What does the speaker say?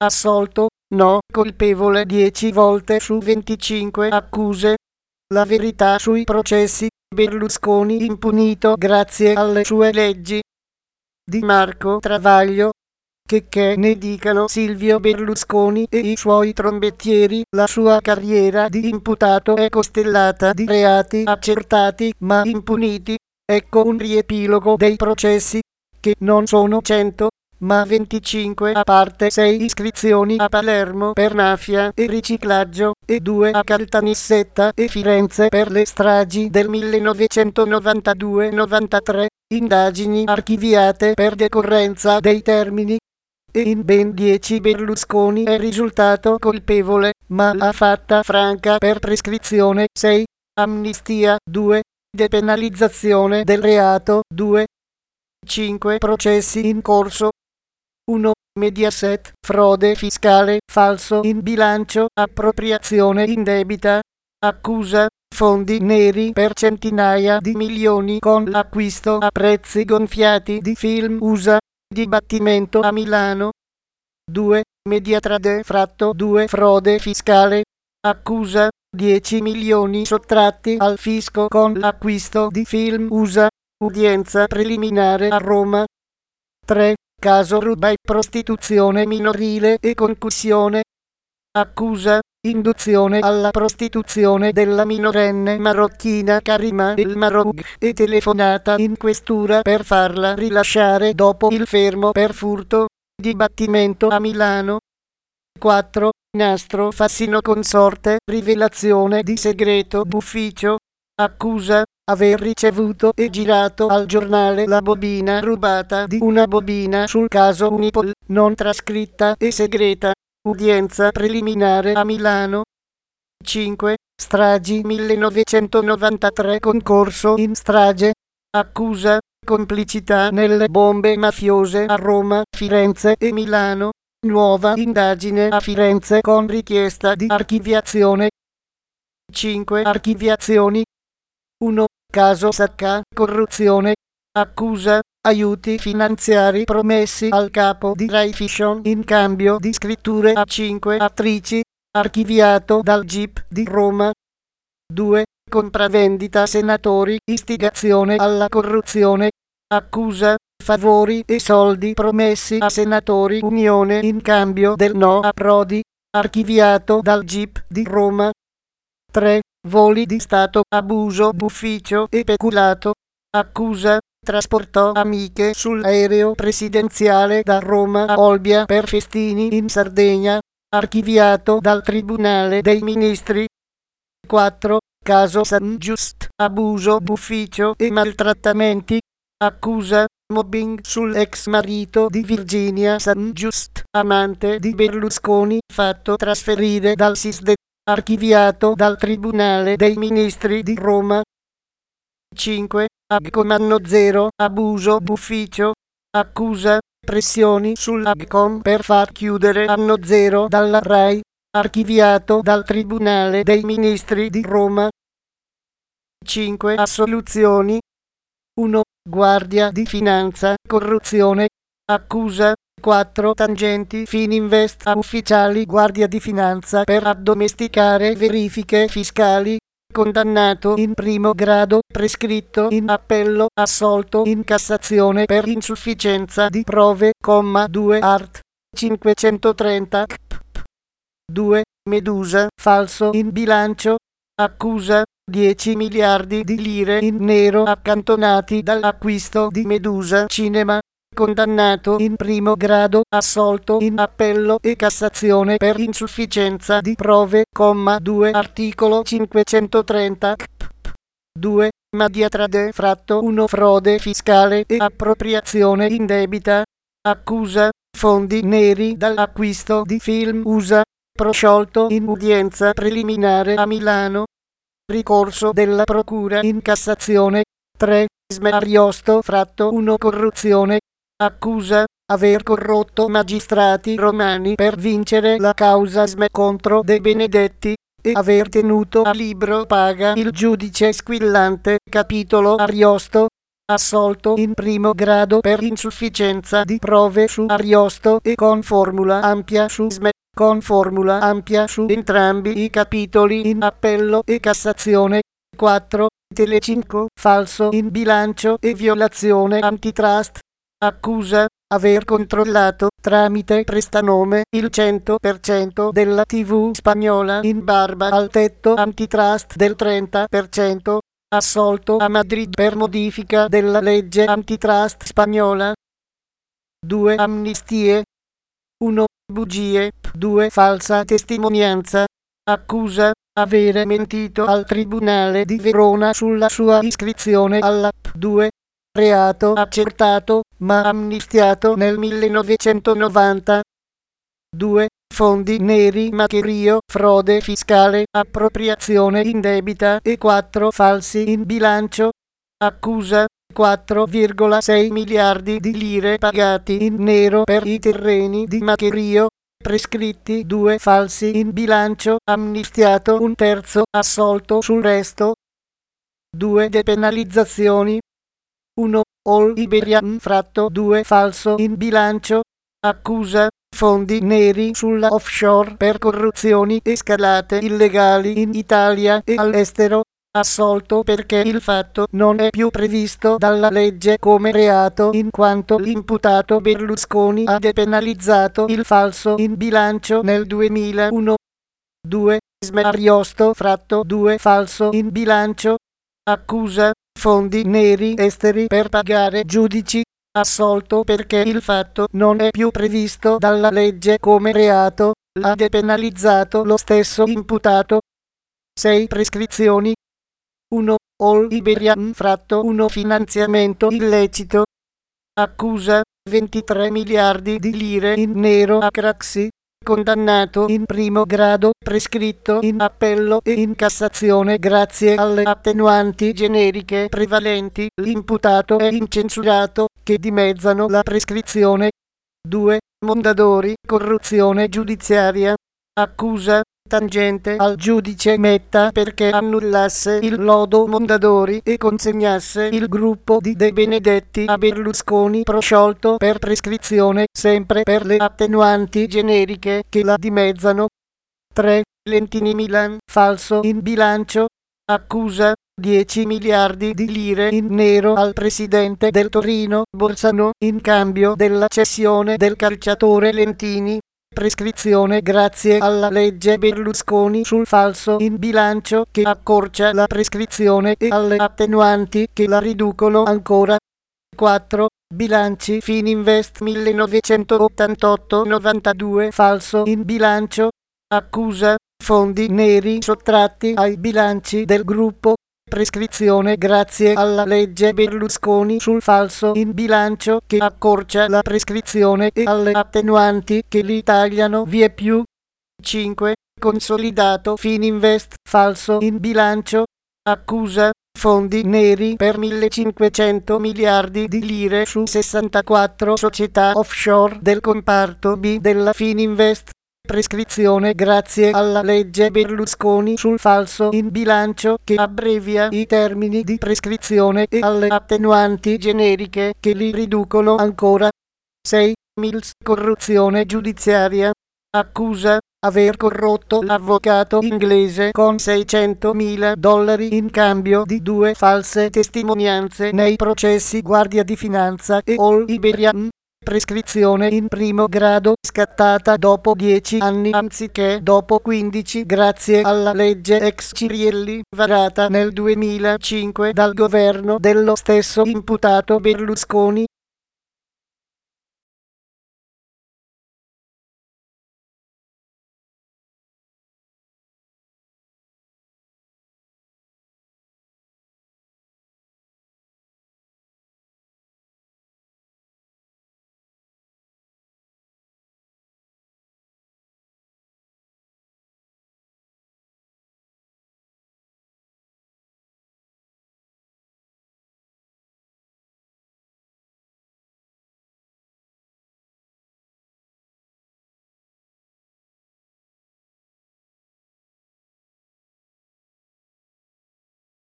assolto, no colpevole 10 volte su 25 accuse. La verità sui processi, Berlusconi impunito grazie alle sue leggi. Di Marco Travaglio. Che ne dicano Silvio Berlusconi e i suoi trombettieri, la sua carriera di imputato è costellata di reati accertati ma impuniti. Ecco un riepilogo dei processi, che non sono 100, ma 25 a parte 6 iscrizioni a Palermo per mafia e riciclaggio, e 2 a Caltanissetta e Firenze per le stragi del 1992-93, indagini archiviate per decorrenza dei termini. E in ben 10 Berlusconi è risultato colpevole, ma l'ha fatta franca per prescrizione. 6. Amnistia. 2. Depenalizzazione del reato. 2. 5 processi in corso. 1. Mediaset, frode fiscale, falso in bilancio, appropriazione indebita. Accusa, fondi neri per centinaia di milioni con l'acquisto a prezzi gonfiati di film USA. Dibattimento a Milano. 2. Mediatrade fratto 2 frode fiscale. Accusa, 10 milioni sottratti al fisco con l'acquisto di film USA. Udienza preliminare a Roma. 3. Caso Rubai, prostituzione minorile e concussione. Accusa, induzione alla prostituzione della minorenne marocchina Karima El Maroug e telefonata in questura per farla rilasciare dopo il fermo per furto. Dibattimento a Milano. 4. Nastro Fassino consorte, rivelazione di segreto d'ufficio. Accusa, aver ricevuto e girato al giornale la bobina rubata di una bobina sul caso Unipol, non trascritta e segreta. Udienza preliminare a Milano. 5. Stragi 1993, concorso in strage. Accusa, complicità nelle bombe mafiose a Roma, Firenze e Milano. Nuova indagine a Firenze con richiesta di archiviazione. 5 archiviazioni. 1. Caso Sacca, corruzione. Accusa, aiuti finanziari promessi al capo di Rai Fiction in cambio di scritture a 5 attrici, archiviato dal GIP di Roma. 2. Compravendita senatori, istigazione alla corruzione. Accusa, favori e soldi promessi a senatori Unione in cambio del no a Prodi, archiviato dal GIP di Roma. 3. Voli di Stato, abuso d'ufficio e peculato. Accusa, trasportò amiche sull'aereo presidenziale da Roma a Olbia per festini in Sardegna, archiviato dal Tribunale dei Ministri. 4. Caso San Just, abuso d'ufficio e maltrattamenti. Accusa, mobbing sull'ex marito di Virginia San Just, amante di Berlusconi, fatto trasferire dal SISDE, archiviato dal Tribunale dei Ministri di Roma. 5. Agcom anno 0, abuso d'ufficio. Accusa, pressioni sull'Agcom per far chiudere anno 0 dalla Rai, archiviato dal Tribunale dei Ministri di Roma. 5 assoluzioni. 1. Guardia di Finanza, corruzione. Accusa, 4 tangenti Fininvest a ufficiali Guardia di Finanza per addomesticare verifiche fiscali. Condannato in primo grado, prescritto in appello, assolto in Cassazione per insufficienza di prove, 2 art. 530 CPP. 2. Medusa, falso in bilancio. Accusa, 10 miliardi di lire in nero accantonati dall'acquisto di Medusa Cinema. Condannato in primo grado, assolto in appello e Cassazione per insufficienza di prove, 2 articolo 530 CPP. 2. Mediatrade fratto 1 frode fiscale e appropriazione indebita. Accusa, fondi neri dall'acquisto di film USA. Prosciolto in udienza preliminare a Milano. Ricorso della Procura in Cassazione. 3. Ariosto fratto 1 corruzione. Accusa, aver corrotto magistrati romani per vincere la causa SME contro De Benedetti, e aver tenuto a libro paga il giudice Squillante. Capitolo Ariosto. assolto in primo grado per insufficienza di prove su Ariosto e con formula ampia su Sme, con formula ampia su entrambi i capitoli in appello e Cassazione. 4. Telecinco, falso in bilancio e violazione antitrust. Accusa aver controllato tramite prestanome il 100% della TV spagnola in barba al tetto antitrust del 30%. Assolto a Madrid per modifica della legge antitrust spagnola. 2 amnistie. 1. Bugie. 2. Falsa testimonianza. Accusa avere mentito al Tribunale di Verona sulla sua iscrizione all'app. 2. Reato accertato ma amnistiato nel 1990. 2. Fondi neri, maccherio, frode fiscale, appropriazione indebita e 4. Falsi in bilancio. Accusa 4,6 miliardi di lire pagati in nero per i terreni di maccherio. Prescritti 2 falsi in bilancio, amnistiato 1/3, assolto sul resto. 2 depenalizzazioni. 1. All Iberia infratto 2 falso in bilancio. Accusa fondi neri sulla offshore per corruzioni e scalate illegali in Italia e all'estero. Assolto perché il fatto non è più previsto dalla legge come reato in quanto l'imputato Berlusconi ha depenalizzato il falso in bilancio nel 2001. 2. Ariosto fratto 2 falso in bilancio. Accusa fondi neri esteri per pagare giudici. Assolto perché il fatto non è più previsto dalla legge come reato, l'ha depenalizzato lo stesso imputato. 6 prescrizioni. 1. All Iberia infratto 1 finanziamento illecito. Accusa 23 miliardi di lire in nero a Craxi. Condannato in primo grado, prescritto in appello e in Cassazione grazie alle attenuanti generiche prevalenti. L'imputato è incensurato, che dimezzano la prescrizione. 2. Mondadori, corruzione giudiziaria. Accusa tangente al giudice Metta perché annullasse il lodo Mondadori e consegnasse il gruppo di De Benedetti a Berlusconi prosciolto per prescrizione, sempre per le attenuanti generiche che la dimezzano. 3. Lentini Milan, falso in bilancio. Accusa 10 miliardi di lire in nero al presidente del Torino, Bolzano, in cambio della cessione del calciatore Lentini. Prescrizione grazie alla legge Berlusconi sul falso in bilancio che accorcia la prescrizione e alle attenuanti che la riducono ancora. 4. Bilanci Fininvest 1988-92 falso in bilancio. Accusa fondi neri sottratti ai bilanci del gruppo. Prescrizione grazie alla legge Berlusconi sul falso in bilancio che accorcia la prescrizione e alle attenuanti che li tagliano vieppiù. 5. Consolidato Fininvest falso in bilancio. Accusa fondi neri per 1500 miliardi di lire su 64 società offshore del comparto B della Fininvest. Prescrizione grazie alla legge Berlusconi sul falso in bilancio che abbrevia i termini di prescrizione e alle attenuanti generiche che li riducono ancora. 6. Mills, corruzione giudiziaria. Accusa aver corrotto l'avvocato inglese con $600.000 in cambio di 2 false testimonianze nei processi Guardia di Finanza e All Iberia. Prescrizione in primo grado scattata dopo 10 anni anziché dopo 15 grazie alla legge ex Cirielli varata nel 2005 dal governo dello stesso imputato Berlusconi.